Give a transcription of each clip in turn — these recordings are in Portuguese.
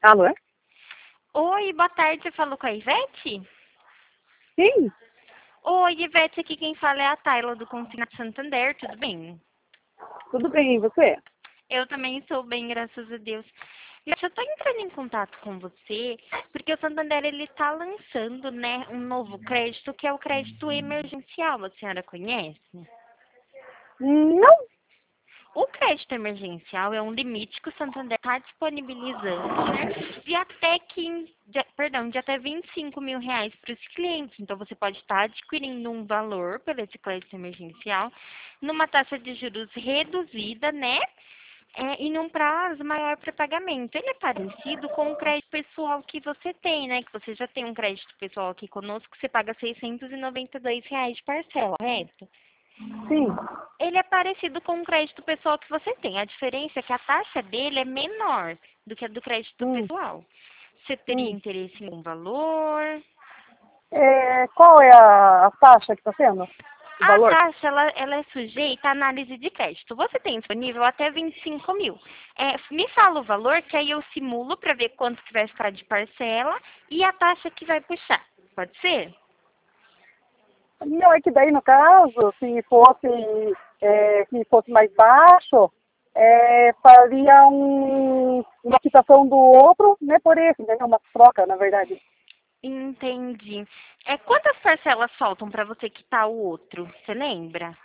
Alô? Oi, boa tarde, você falou com a Ivete? Sim, Oi, Ivete, aqui quem fala é a Tayla do Consignado Santander, tudo bem? tudo bem, e você? Eu também estou bem, graças a Deus. Ivete, eu estou entrando em contato com você porque o Santander ele está lançando, né, um novo crédito que é o crédito emergencial, a senhora conhece? Não? O crédito emergencial é um limite que o Santander está disponibilizando, né, de até R$ 25.000 para os clientes. Então, você pode estar adquirindo um valor pelo esse crédito emergencial numa taxa de juros reduzida, né, e num prazo maior para pagamento. Ele é parecido com o crédito pessoal que você tem, né, que você já tem um crédito pessoal aqui conosco, que você paga R$ 692 de parcela, correto? Sim. Ele é parecido com o crédito pessoal que você tem. A diferença é que a taxa dele é menor do que a do crédito Hum, pessoal. Você teria hum. interesse em um valor? Qual é a taxa que está sendo? O A valor? taxa, ela é sujeita à análise de crédito. Você tem disponível até 25 mil. Me fala o valor, que aí eu simulo para ver quanto que vai ficar de parcela e a taxa que vai puxar. Pode ser? Não, é que daí, no caso, se fosse mais baixo, faria uma quitação do outro, né, por esse, entendeu? Uma troca, na verdade. Entendi. Quantas parcelas faltam para você quitar o outro? Você lembra?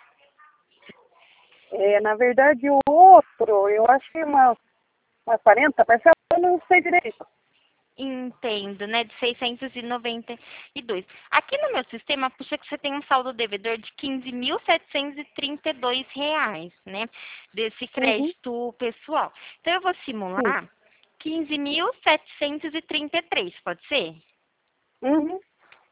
Na verdade, o outro, eu acho que umas 40 parcelas, eu não sei direito. Entendo, né? De 692. Aqui no meu sistema, puxa que você tem um saldo devedor de R$ 15.732, né? Desse Uhum, crédito pessoal. Então, eu vou sim. simular 15.733, pode ser? Uhum.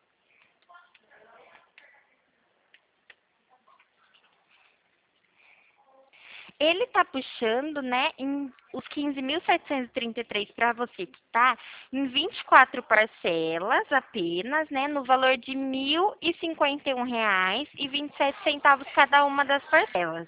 Ele está puxando, né, os 15.733 para você que tá em 24 parcelas apenas, né, no valor de R$ 1.051,27 cada uma das parcelas.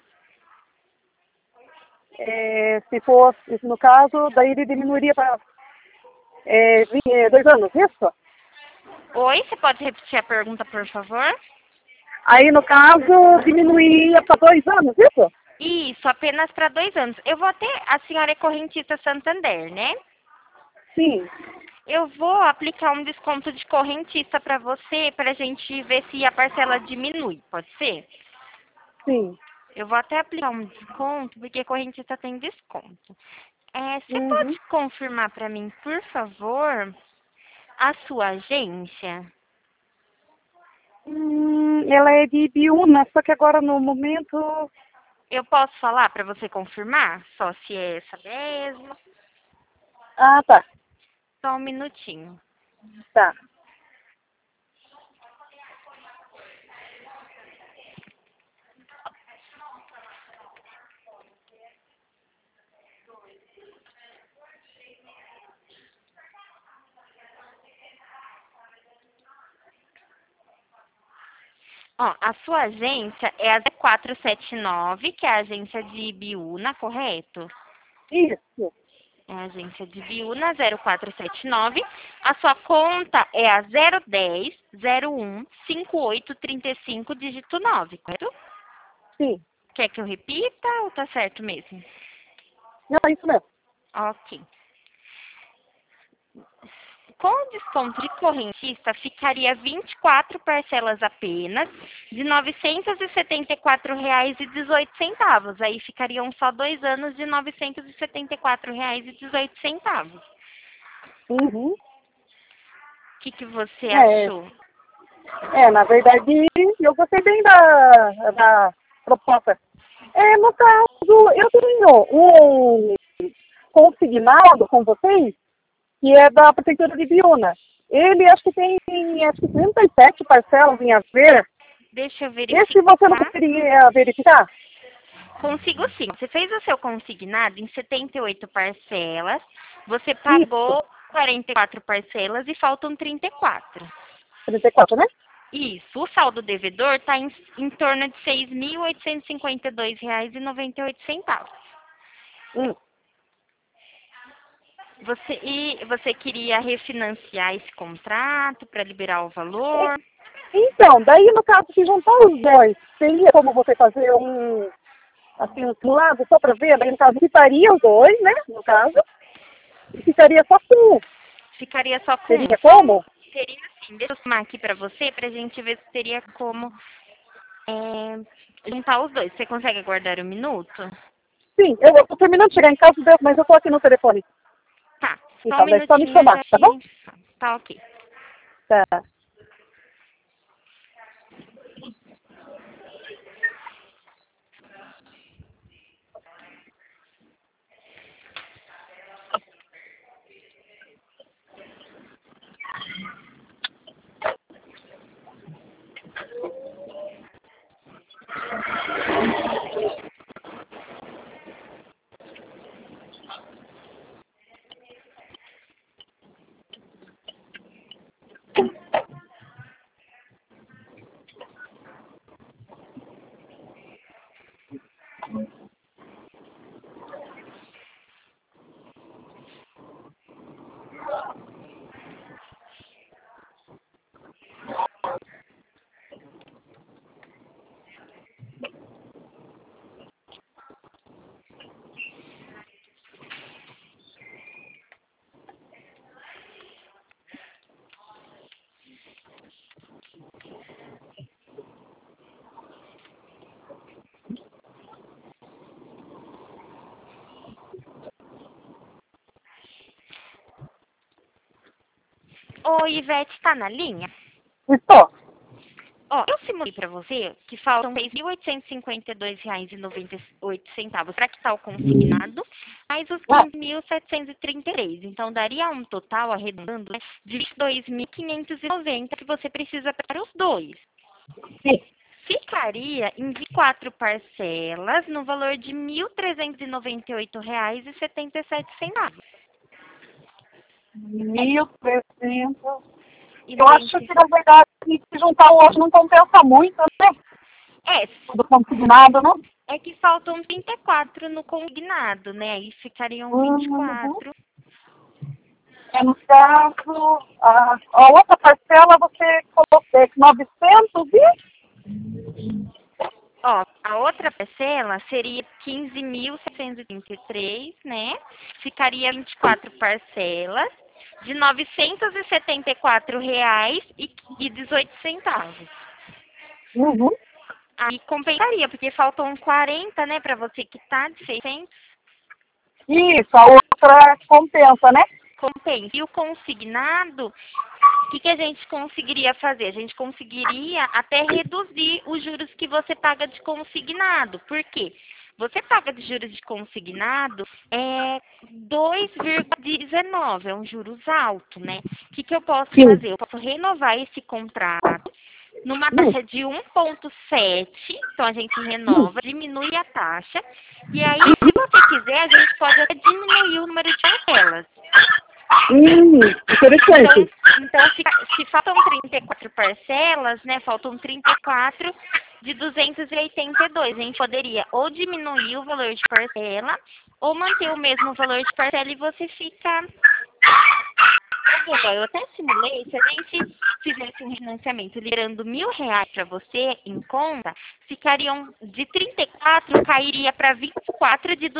Se fosse, no caso, daí ele diminuiria para 2 anos, isso? Oi, você pode repetir a pergunta, por favor? Aí, no caso, diminuiria para 2 anos, isso? Isso, apenas para 2 anos. Eu vou até, a senhora é correntista Santander, né? Sim, Eu vou aplicar um desconto de correntista para você, para a gente ver se a parcela diminui, pode ser? sim. Eu vou até aplicar um desconto, porque correntista tem desconto. Você Uhum. pode confirmar para mim, por favor, a sua agência? Ela é de Biúna, só que agora no momento... Eu posso falar para você confirmar? Só se é essa mesmo. Ah, tá, Só um minutinho. tá. Ó, a sua agência é a 0479, que é a agência de Ibiúna, correto? Isso. É a agência de Biúna 0479. A sua conta é a 010 01 5835 dígito 9, correto? Sim. Quer que eu repita ou tá certo mesmo? Não, é isso mesmo. Ok. Com o desconto de correntista, ficaria 24 parcelas apenas, de R$ 974,18. Aí ficariam só 2 anos de R$ 974,18. O Uhum. que você É, achou? na verdade, eu gostei bem da proposta. No caso, eu tenho um consignado com vocês, que é da Prefeitura de Biúna. Ele acho que tem 37 parcelas em haver. Deixa eu Esse você não verificar. conseguiria verificar? Consigo sim. Você fez o seu consignado em 78 parcelas, você Isso, pagou 44 parcelas e faltam 34. 34, né? Isso. O saldo devedor está em torno de R$ 6.852,98. Hum. Você queria refinanciar esse contrato para liberar o valor? Então, daí no caso, se juntar os dois, teria como você fazer assim, um simulado só para ver? Daí no caso, quitaria os dois, né? No caso, e ficaria só com um. Ficaria só com um. Teria como? Seria assim, deixa eu somar aqui para você, para a gente ver se teria como juntar os dois. Você consegue aguardar um minuto? Sim, eu estou terminando de chegar em casa, mas eu estou aqui no telefone. Tá, só um Então, daí só me minutinho, chamar, já tá bom? tá ok. Tá. Oi, Ivete, tá na linha? Estou. Ó, eu simulei para você que faltam R$ 6.852,98 para quitar o consignado, mais os Ah, 15.733. Então, daria um total, arredondando, né, de 22.590 que você precisa para os dois. sim. Ficaria em 24 parcelas no valor de R$ 1.398,77. 1.300. E Eu acho 90... que, na verdade, se juntar hoje não compensa muito, né? É, Tudo consignado, né? é que faltam 34 no consignado, né? Aí ficariam Uhum. 24. No caso, a outra parcela você colocou 900 e... Ó, a outra parcela seria 15.733, né? Ficaria 24 parcelas de R$ 974,18. Uhum. Aí compensaria, porque faltam 40, né, para você quitar de 600. Isso, a outra compensa, né? Compensa. E o consignado, o que a gente conseguiria fazer? A gente conseguiria até reduzir os juros que você paga de consignado. Por quê? Você paga de juros de consignado 2,19, é um juros alto, né? O que eu posso Sim. fazer? Eu posso renovar esse contrato numa taxa de 1,7, então a gente renova, diminui a taxa, e aí, se você quiser, a gente pode até diminuir o número de parcelas. Interessante. Então se faltam 34 parcelas, né? Faltam 34 de 282. A gente poderia ou diminuir o valor de parcela ou manter o mesmo valor de parcela e você fica. Eu até simulei, se a gente fizesse um financiamento liberando R$ 1.000 para você em conta, ficariam de 34, cairia para 24 de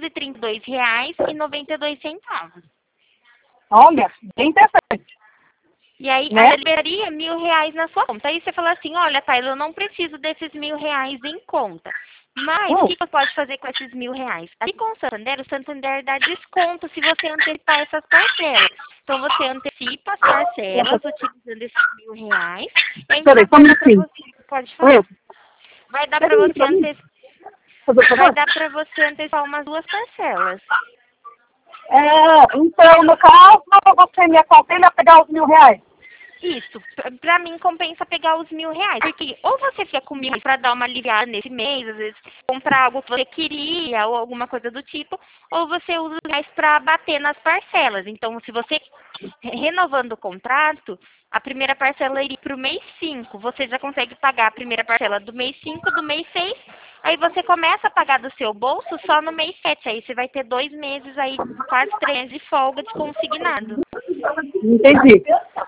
R$ 232,92. Olha, bem interessante, E aí, né? eu liberaria R$ 1.000 na sua conta. Aí você fala assim, olha, Taylor, eu não preciso desses R$ 1.000 em conta. Mas o que você pode fazer com esses R$ 1.000? Aqui com o Santander dá desconto se você antecipar essas parcelas. Então você antecipa as parcelas utilizando esses R$ 1.000. E aí Peraí, só um minutinho. pode falar. Vai dar para Peraí, você antecipar. por Vai favor. dar para você antecipar umas 2 parcelas. Então, no caso, você me aconselha a pegar os R$ 1.000. Isso, pra mim compensa pegar os R$ 1.000, porque ou você fica com R$ 1.000 pra dar uma aliviada nesse mês, às vezes comprar algo que você queria ou alguma coisa do tipo, ou você usa os R$ 1.000 pra bater nas parcelas. Então, se você renovando o contrato, a primeira parcela iria pro mês 5, você já consegue pagar a primeira parcela do mês 5, do mês 6, aí você começa a pagar do seu bolso só no mês 7, aí você vai ter 2 meses aí, quase 3 de folga de consignado. Entendi.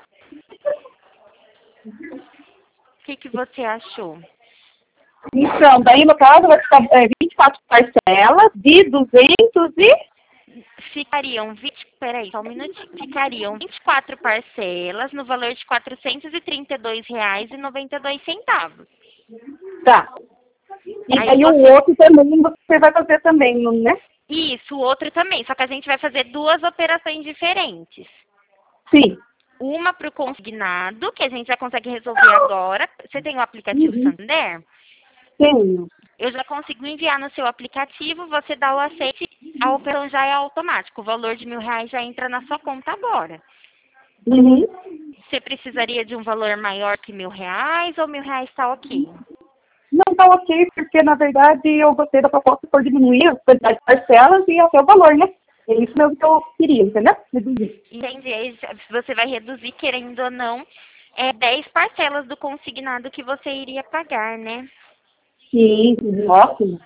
O que você achou? Então, daí no caso vai ficar 24 parcelas de 200 e... Peraí, só um minutinho. Ficariam 24 parcelas no valor de R$ 432,92. Tá. E Aí daí o outro também você vai fazer também, né? Isso, o outro também, só que a gente vai fazer 2 operações diferentes. Sim. Uma para o consignado, que a gente já consegue resolver agora. Você tem o aplicativo Santander? Sim. Eu já consigo enviar no seu aplicativo, você dá o aceite, a operação já é automática. O valor de R$ 1.000 já entra na sua conta agora. Uhum. Você precisaria de um valor maior que R$ 1.000 ou R$ 1.000 está ok? Não, tá ok, porque na verdade eu gostei da proposta por diminuir a quantidade de parcelas e até o valor, né? É isso mesmo que eu queria, entendeu? Entendi. Aí você vai reduzir, querendo ou não, 10 parcelas do consignado que você iria pagar, né? Sim, ótimo.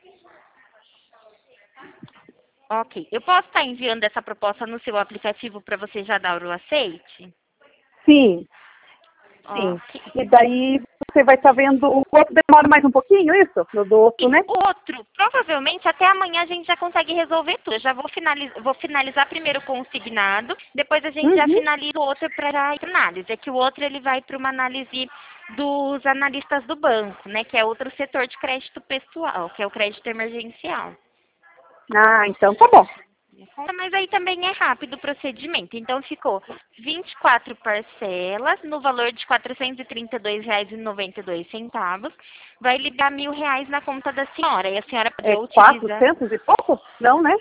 Ok. Eu posso estar enviando essa proposta no seu aplicativo para você já dar o aceite? Sim, sim. Ok. E daí você vai estar vendo, o outro demora mais um pouquinho, isso? No do outro, E né? outro, provavelmente até amanhã a gente já consegue resolver tudo. Eu já vou finalizar primeiro com o consignado, depois a gente já Uhum. finaliza o outro para análise. É que o outro ele vai para uma análise dos analistas do banco, né? Que é outro setor de crédito pessoal, que é o crédito emergencial. Ah, então tá bom. Mas aí também é rápido o procedimento. Então ficou 24 parcelas no valor de R$ 432,92. Vai liberar R$ 1.000 na conta da senhora. E a senhora É poder utilizar 400 e pouco? Não, né?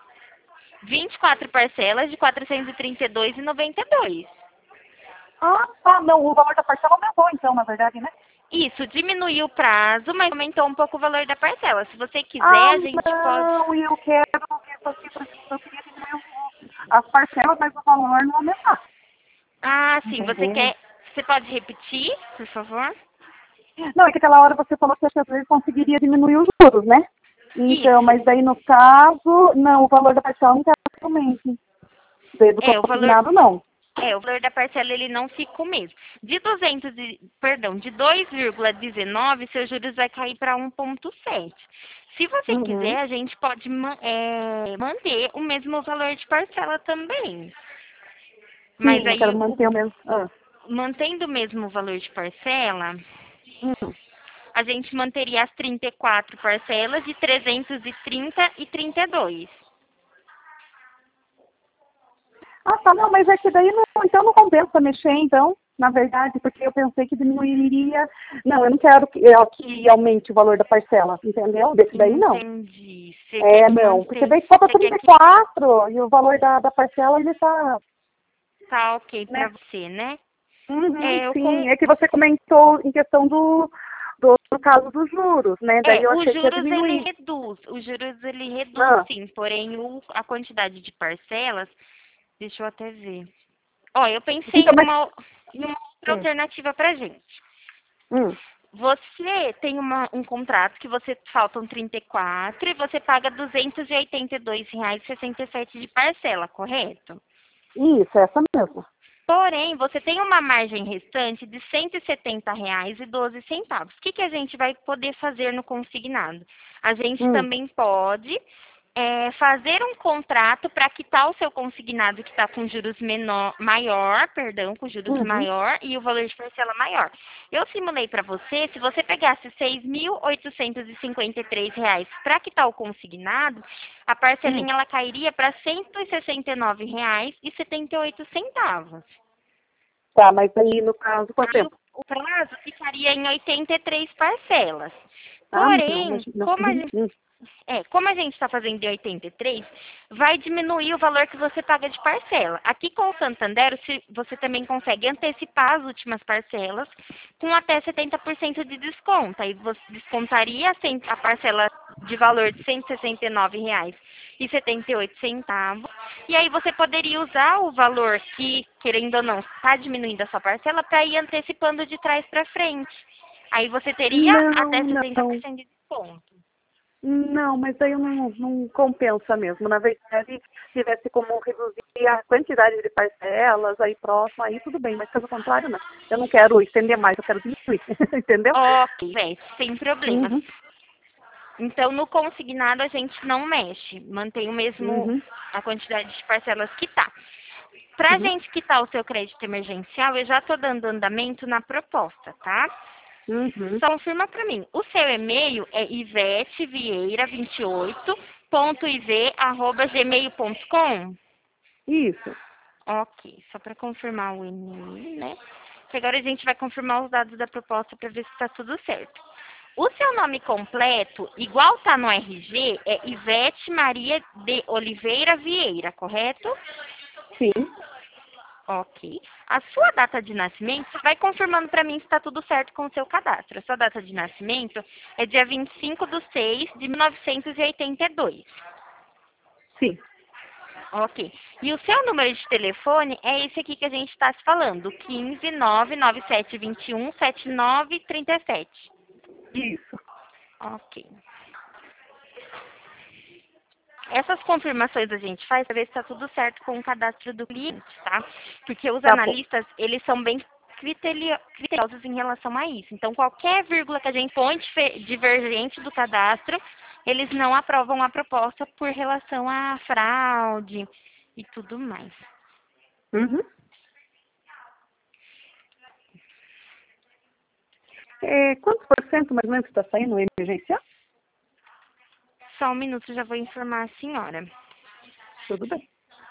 24 parcelas de R$ 432,92. Ah, tá, não, o valor da parcela aumentou então, na verdade, né? Isso, diminuiu o prazo, mas aumentou um pouco o valor da parcela. Se você quiser, Ah, a gente pode. não, e eu quero, eu queria diminuir as parcelas, mas o valor não aumentar. Ah, sim, você Entendeu? quer. Você pode repetir, por favor? Não, é que aquela hora você falou que às vezes conseguiria diminuir os juros, né? Então, Isso. mas daí no caso, não, o valor da parcela não quero que aumente. Do O valor. consignado, não. O valor da parcela ele não fica o mesmo. De 2,19, seus juros vai cair para 1,7. Se você Uhum. quiser, a gente pode manter o mesmo valor de parcela também. Mas Sim, eu aí, quero manter o mesmo. Ah. mantendo o mesmo valor de parcela, Hum. a gente manteria as 34 parcelas de 330 e 32. Ah, tá, não, mas é que daí não, então não compensa mexer, então, na verdade, porque eu pensei que diminuiria. Não, eu não quero que aumente o valor da parcela, entendeu? Desse daí não. Entendi. Você quer É, que não, porque manter. daí falta Você quer trinta e que quatro e o valor da parcela ele tá, tá ok pra né? você, né? Uhum, É, eu com... sim, é que você comentou em questão do caso dos juros, né? Daí eu os achei que ia juros ele diminuir. reduz. Os juros ele reduz Ah, sim, porém a quantidade de parcelas, deixa eu até ver. Ó, eu pensei então, mas. em uma outra Hum, alternativa pra gente. hum, Você tem um contrato que você faltam 34 e você paga R$ 282,67 de parcela, correto? isso, essa mesmo. Porém, você tem uma margem restante de R$ 170,12. O que a gente vai poder fazer no consignado? A gente Hum, também pode fazer um contrato para quitar o seu consignado que está com juros maior, perdão, com juros uhum, maior e o valor de parcela maior. Eu simulei para você, se você pegasse R$ 6.853 para quitar o consignado, a hum. parcelinha ela cairia para R$ 169,78. Tá, mas aí no caso, quanto Aí tempo? o prazo ficaria em 83 parcelas. Ah, não, Porém, mas não. como a gente Hum. Como a gente está fazendo em 83, vai diminuir o valor que você paga de parcela. Aqui com o Santander, você também consegue antecipar as últimas parcelas com até 70% de desconto. Aí você descontaria a parcela de valor de R$ 169,78. E aí você poderia usar o valor que, querendo ou não, está diminuindo a sua parcela para ir antecipando de trás para frente. Aí você teria até Não, não. 70% de desconto. Não, mas aí não compensa mesmo. Na verdade, se tivesse como reduzir a quantidade de parcelas aí próximo, aí tudo bem, mas caso contrário, não. Eu não quero estender mais, eu quero diminuir, entendeu? Ok, sem problemas. Uhum, Então, no consignado a gente não mexe, mantém o mesmo uhum, a quantidade de parcelas que tá. Para a uhum, gente quitar o seu crédito emergencial, eu já estou dando andamento na proposta, tá? uhum. Só confirma para mim. O seu e-mail é ivete.vieira28.iv@gmail.com? Isso. Ok, só para confirmar o e-mail, né? Que agora a gente vai confirmar os dados da proposta para ver se está tudo certo. O seu nome completo, igual tá no RG, é Ivete Maria de Oliveira Vieira, correto? Sim. Ok. A sua data de nascimento, você vai confirmando para mim se está tudo certo com o seu cadastro. A sua data de nascimento é dia 25/6/1982. Sim. Ok. E o seu número de telefone é esse aqui que a gente está se falando, 15997217937. Isso. Ok. Essas confirmações a gente faz para ver se está tudo certo com o cadastro do cliente, tá? Porque os Tá bom. analistas, eles são bem criteriosos em relação a isso. Então, qualquer vírgula que a gente põe divergente do cadastro, eles não aprovam a proposta por relação à fraude e tudo mais. Uhum. Quantos por cento mais ou menos está saindo o emergencial? Só um minuto, já vou informar a senhora. Tudo bem.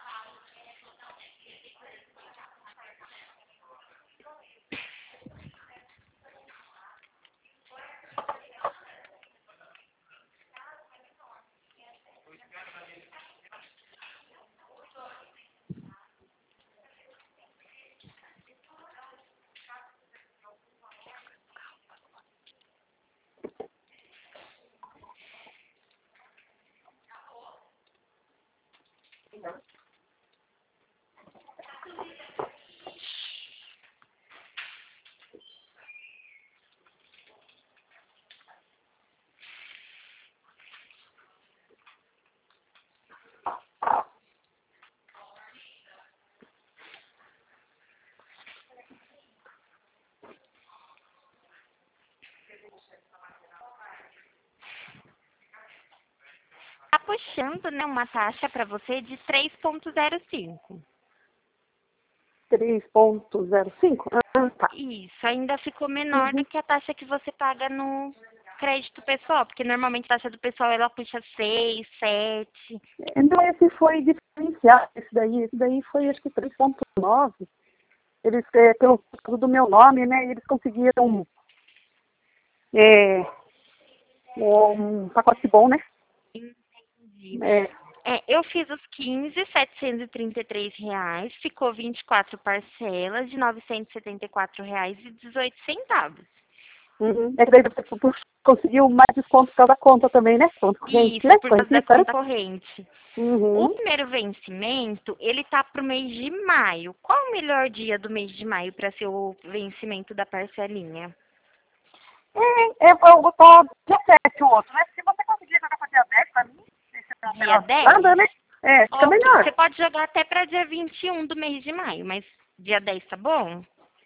Tá puxando, né, uma taxa para você de 3,05. 3,05? Ah, tá. Isso, ainda ficou menor do Uhum. que a taxa que você paga no crédito pessoal, porque normalmente a taxa do pessoal ela puxa 6, 7. Então, esse foi diferenciado, esse daí foi acho que 3,9. Eles, pelo caso do meu nome, né, eles conseguiram é, um pacote bom, né? Entendi. É, Eu fiz os 15.733 reais, ficou 24 parcelas de R$ 974,18. é que daí você conseguiu mais desconto por causa da conta também, né? Conta corrente, Isso, né? por causa Corrente, da certo? conta corrente. O Uhum. primeiro vencimento, ele tá pro mês de maio. Qual o melhor dia do mês de maio para ser o vencimento da parcelinha? Eu vou botar dia 7 o outro, né? Se você conseguir jogar para dia 10 para mim, esse é o Dia melhor 10? nada, né? Fica Ok, você melhor. pode jogar até para dia 21 do mês de maio, mas dia 10 tá bom?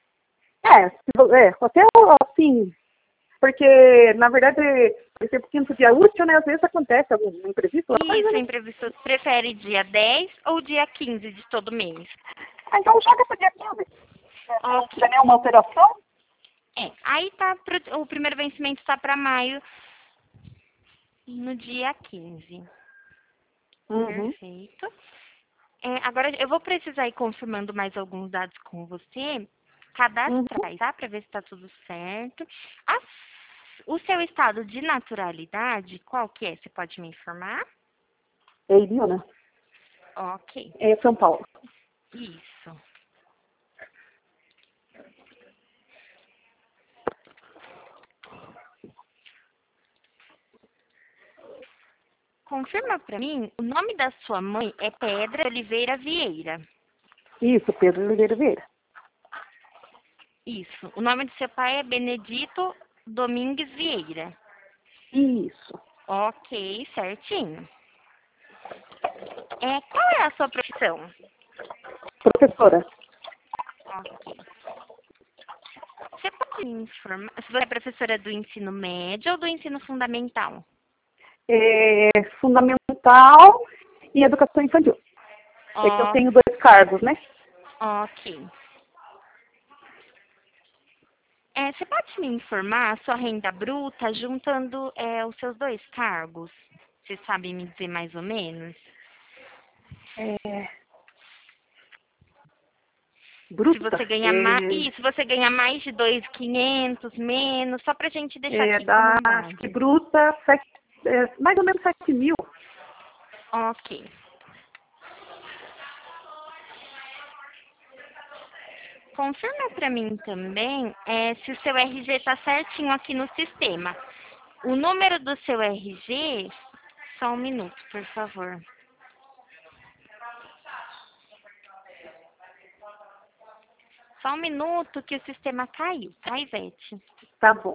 Até assim, porque, na verdade, esse quinto dia útil, né? Às vezes acontece algum imprevisto, alguma coisa, Isso, né? imprevisto, você prefere dia 10 ou dia 15 de todo mês? Então joga para dia 15. Se não Ok. tiver nenhuma alteração. Aí tá o primeiro vencimento tá para maio no dia 15. Uhum, Perfeito. Agora eu vou precisar ir confirmando mais alguns dados com você, uhum, cadastrais, tá? Para ver se está tudo certo. A O seu estado de naturalidade, qual que é? Você pode me informar? É Iriona? Ok, É São Paulo. isso. Confirma para mim, o nome da sua mãe é Pedra Oliveira Vieira. Isso, Pedro Oliveira Vieira. Isso. O nome do seu pai é Benedito Domingues Vieira. Isso. Ok, certinho. Qual é a sua profissão? Professora. Ok. Você pode me informar se você é professora do ensino médio ou do ensino fundamental? É fundamental e educação infantil. É que eu Ó, tenho 2 cargos, né? ok. Você pode me informar a sua renda bruta juntando os seus 2 cargos? Você sabe me dizer mais ou menos? É, Se você bruta. ganha mais. Isso, você ganha mais de 2.500, menos, só pra gente deixar aqui como Acho que base. bruta, mais ou menos 7 mil. Ok. Confirma pra mim também se o seu RG tá certinho aqui no sistema. O número do seu RG, só um minuto, por favor. Só um minuto que o sistema caiu, tá, Ivete? Tá bom.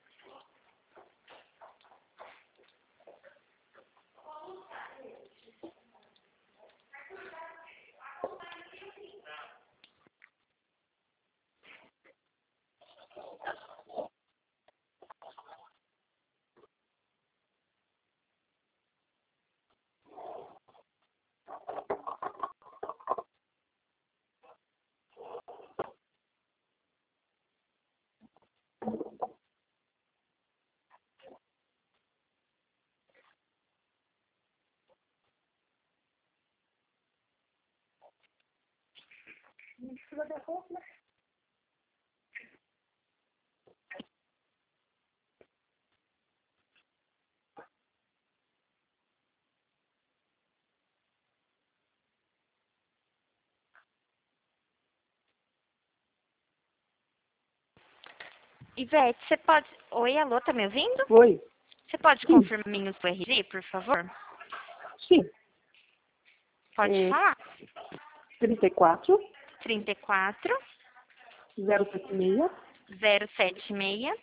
Ivete, você pode. Oi, alô, tá me ouvindo? Oi. Você pode Sim, confirmar o seu RG, por favor? sim. Pode É falar. 34 34 076 076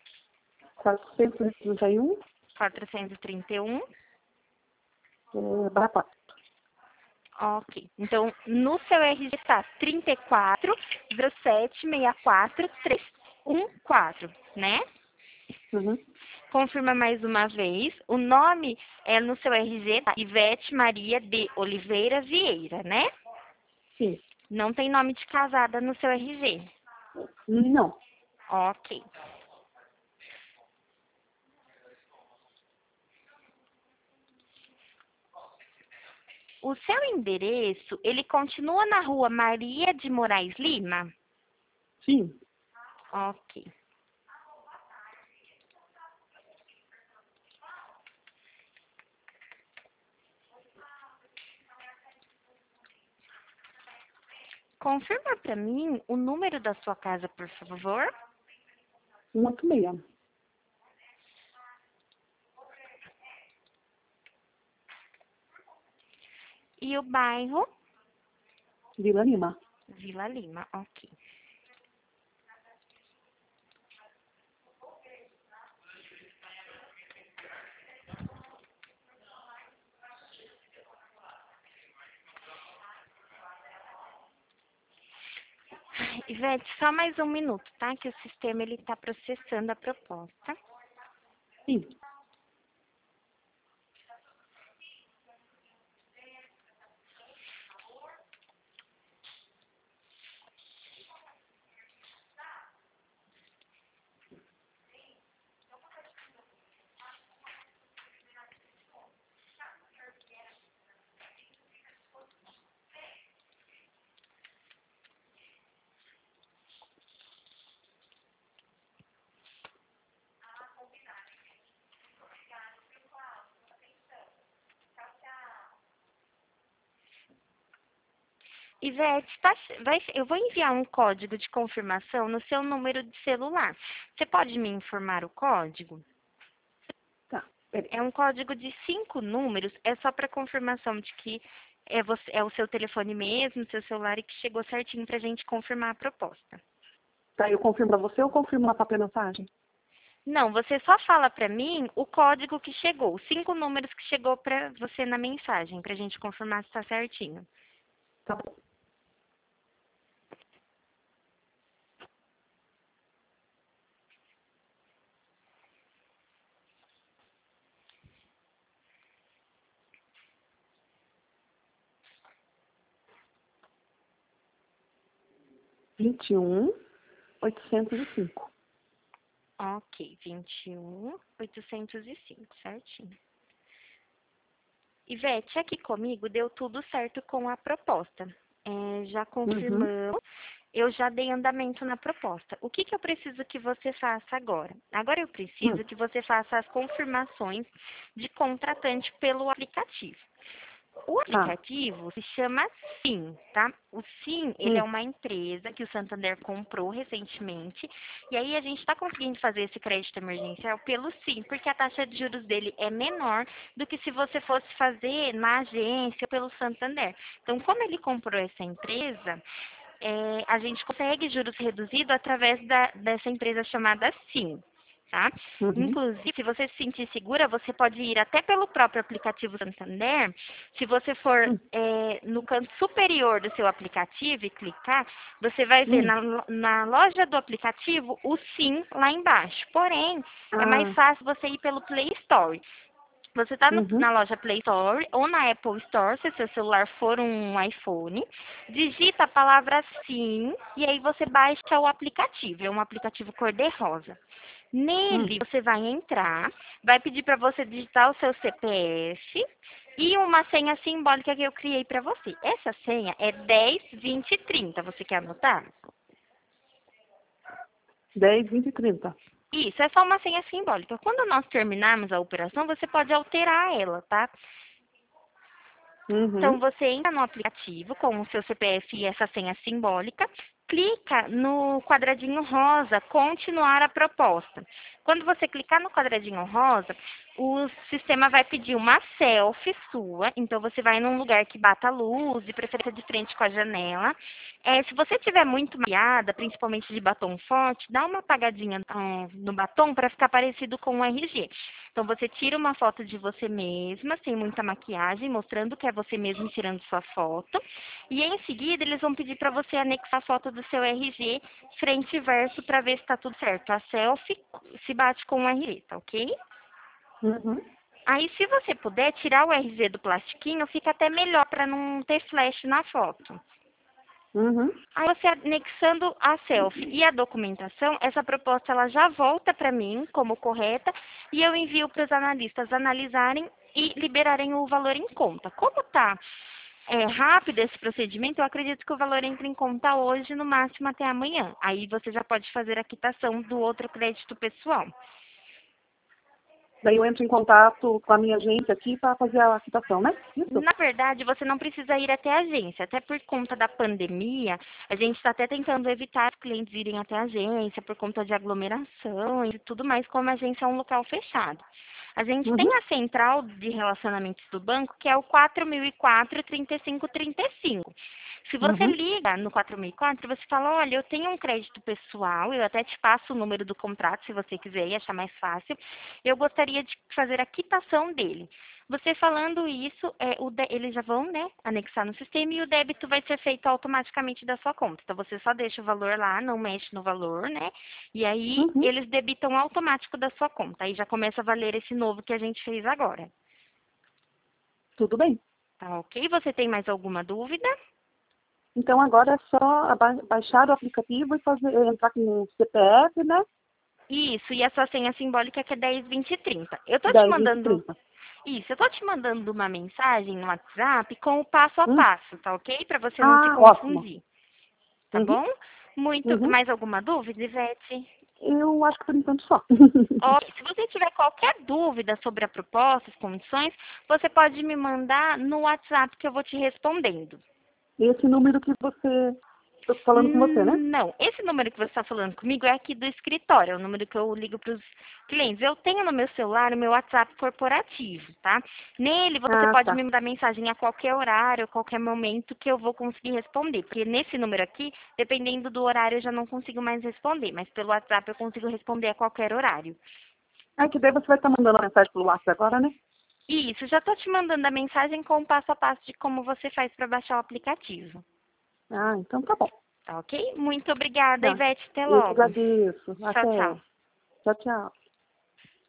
431 431. barra 4. Ok. Então, no seu RG está 34 07 64 314, né? Uhum. Confirma mais uma vez. O nome no seu RG tá Ivete Maria de Oliveira Vieira, né? Sim. Não tem nome de casada no seu RG. Não. Ok. O seu endereço, ele continua na rua Maria de Moraes Lima? Sim. Ok. Confirma para mim o número da sua casa, por favor. 186. E o bairro? Vila Lima. Vila Lima, ok. Ivete, só mais um minuto, tá? Que o sistema ele está processando a proposta. Sim. Ivete, eu vou enviar um código de confirmação no seu número de celular. Você pode me informar o código? Tá, peraí. É um código de 5 números, é só para confirmação de que é o seu telefone mesmo, seu celular, e que chegou certinho para a gente confirmar a proposta. Tá, eu confirmo pra você ou confirmo na própria mensagem? Não, você só fala para mim o código que chegou, os 5 números que chegou para você na mensagem, para a gente confirmar se está certinho. Tá bom. Vinte e um, 805. Ok, 21.805, certinho. Ivete, aqui comigo deu tudo certo com a proposta. Já Uhum. confirmamos, eu já dei andamento na proposta. O que eu preciso que você faça agora? Agora eu Hum. preciso que você faça as confirmações de contratante pelo aplicativo. O Tá. aplicativo se chama Sim, tá? O Sim, ele é Hum. uma empresa que o Santander comprou recentemente. E aí a gente está conseguindo fazer esse crédito emergencial pelo Sim, porque a taxa de juros dele é menor do que se você fosse fazer na agência pelo Santander. Então, como ele comprou essa empresa, a gente consegue juros reduzidos através dessa empresa chamada Sim. Tá? Uhum. Inclusive, se você se sentir segura, você pode ir até pelo próprio aplicativo Santander. Se você for Hum. no canto superior do seu aplicativo e clicar, você vai ver Hum. na loja do aplicativo o Sim lá embaixo. Porém, é mais Ah. fácil você ir pelo Play Store. Você está Uhum. na loja Play Store ou na Apple Store, se seu celular for um iPhone, digita a palavra Sim e aí você baixa o aplicativo. É um aplicativo cor-de-rosa. Hum. Nele, você vai entrar, vai pedir para você digitar o seu CPF e uma senha simbólica que eu criei para você. Essa senha é 10, 20 e 30. Você quer anotar? 10, 20 e 30. Isso, é só uma senha simbólica. Quando nós terminarmos a operação, você pode alterar ela, tá? Então, Uhum. você entra no aplicativo com o seu CPF e essa senha simbólica, clica no quadradinho rosa, continuar a proposta. Quando você clicar no quadradinho rosa, o sistema vai pedir uma selfie sua, então você vai num lugar que bata luz, de preferência de frente com a janela. Se você tiver muito maquiada, principalmente de batom forte, dá uma apagadinha no batom para ficar parecido com o RG. Então, você tira uma foto de você mesma, sem muita maquiagem, mostrando que é você mesmo tirando sua foto. E em seguida, eles vão pedir para você anexar a foto do seu RG, frente e verso, para ver se está tudo certo. A selfie se bate com o RG, tá ok? Uhum. Aí, se você puder tirar o RG do plastiquinho, fica até melhor para não ter flash na foto. Uhum. Aí você anexando a selfie e a documentação, essa proposta ela já volta para mim como correta e eu envio para os analistas analisarem e liberarem o valor em conta. Como está rápido esse procedimento, eu acredito que o valor entre em conta hoje, no máximo até amanhã. Aí você já pode fazer a quitação do outro crédito pessoal. Daí eu entro em contato com a minha agência aqui para fazer a quitação, né? Isso? Na verdade, você não precisa ir até a agência, até por conta da pandemia, a gente está até tentando evitar os clientes irem até a agência por conta de aglomeração e tudo mais, como a agência é um local fechado. A gente tem Uhum. a central de relacionamentos do banco, que é o 4004-3535. Se você Uhum. liga no 4004, você fala, olha, eu tenho um crédito pessoal, eu até te passo o número do contrato, se você quiser e achar mais fácil. Eu gostaria de fazer a quitação dele. Você falando isso, eles já vão, né, anexar no sistema e o débito vai ser feito automaticamente da sua conta. Então, você só deixa o valor lá, não mexe no valor, né? E aí, Uhum. eles debitam automático da sua conta. Aí já começa a valer esse novo que a gente fez agora. Tudo bem. Tá ok? Você tem mais alguma dúvida? Então agora é só baixar o aplicativo e entrar com o CPF, né? Isso, e a sua senha simbólica que é 10, 20 e 30. Eu tô te 10, 20 e mandando 30. isso, eu tô te mandando uma mensagem no WhatsApp com o passo a Hum. passo, tá ok? Para você não se Ah, ótimo. confundir, tá Uhum. bom? Muito. Uhum. Mais alguma dúvida, Ivete? Eu acho que por enquanto só. Ó, se você tiver qualquer dúvida sobre a proposta, as condições, você pode me mandar no WhatsApp que eu vou te respondendo. Esse número que você... Estou falando com você, né? Não, esse número que você está falando comigo é aqui do escritório, é o número que eu ligo para os clientes. Eu tenho no meu celular o meu WhatsApp corporativo, tá? Nele você Ah, pode tá. me mandar mensagem a qualquer horário, a qualquer momento que eu vou conseguir responder. Porque nesse número aqui, dependendo do horário, eu já não consigo mais responder, mas pelo WhatsApp eu consigo responder a qualquer horário. Ah, que daí você vai estar mandando a mensagem pelo WhatsApp agora, né? Isso, já estou te mandando a mensagem com o passo a passo de como você faz para baixar o aplicativo. Ah, então tá bom. Tá ok? Muito obrigada, Tá. Ivete. Até Eu que logo. agradeço. Tchau, Até. tchau. Tchau, tchau.